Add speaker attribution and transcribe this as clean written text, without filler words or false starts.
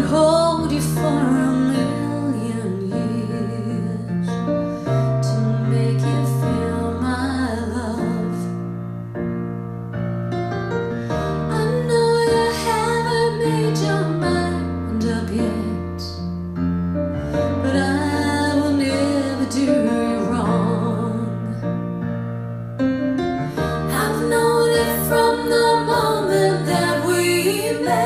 Speaker 1: hold you for a million years to make you feel my love. I know you haven't made your mind up yet, but I will never do you wrong. I've known it from the moment that we met.